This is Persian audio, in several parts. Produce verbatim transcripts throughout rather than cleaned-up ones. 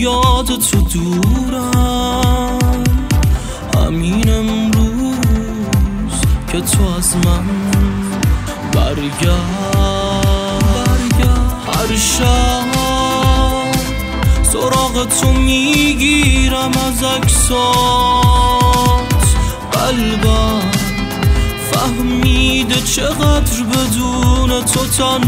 یاد تو دورم، همین امروز که تو از من برگرد. هر شب سراغ تو میگیرم از عکسات، قلبم فهمیده چقدر بدون تو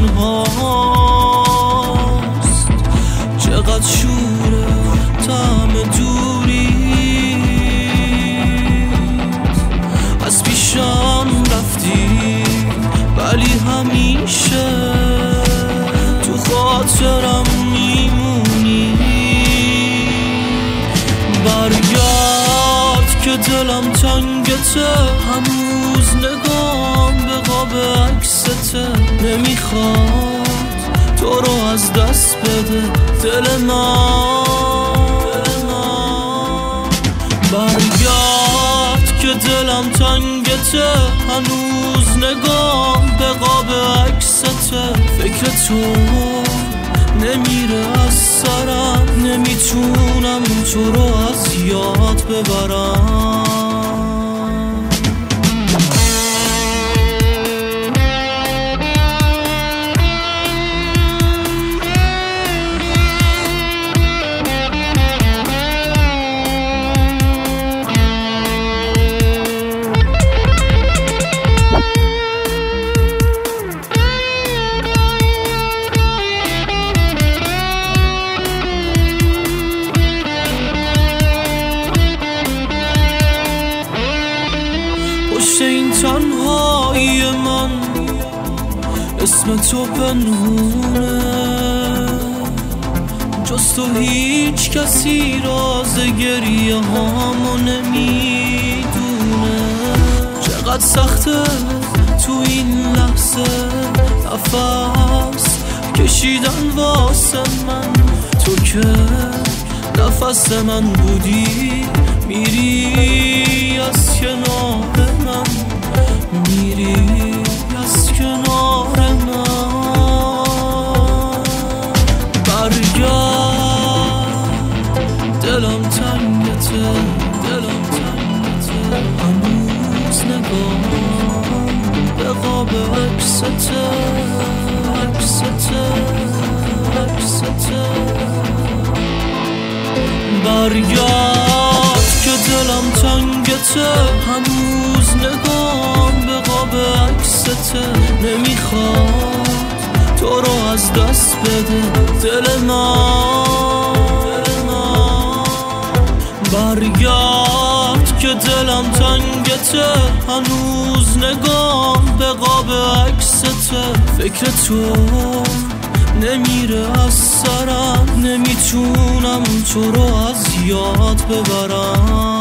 تنهاست، چقدر شوره طعم دوری، از پیشم رفتی ولی همیشه تو خاطرم میمونی. برگرد که دلم تنگته، هنوز نگام به قاب عکسته، نمیخواد تو رو از دست بده دل من. برگرد که دلم تنگته، هنوز نگام به قاب عکسته، فکر تو نمیره از سرم، نمیتونم تو رو از یاد ببرم. پشت این تنهایی من اسم تو پنهونه، جز تو هیچ کسی راز گریه هامو نمیدونه. چقدر سخته تو این لحظه نفس کشیدن واسه من، تو که نفس من بودی، میری از کنار من، میری از کنار من. برگرد دلم تنگته، دلم تنگته، هنوز نگام به قاب عکسته، عکسته، عکسته. برگرد که دلم تنگته، هنوز نگام به قاب عکسته، نمیخواد تو رو از دست بده دل من. برگرد که دلم تنگته، هنوز نگام به قاب عکسته، فکر تو نمیره از سرم، نمیتونم تو رو از یاد ببرم.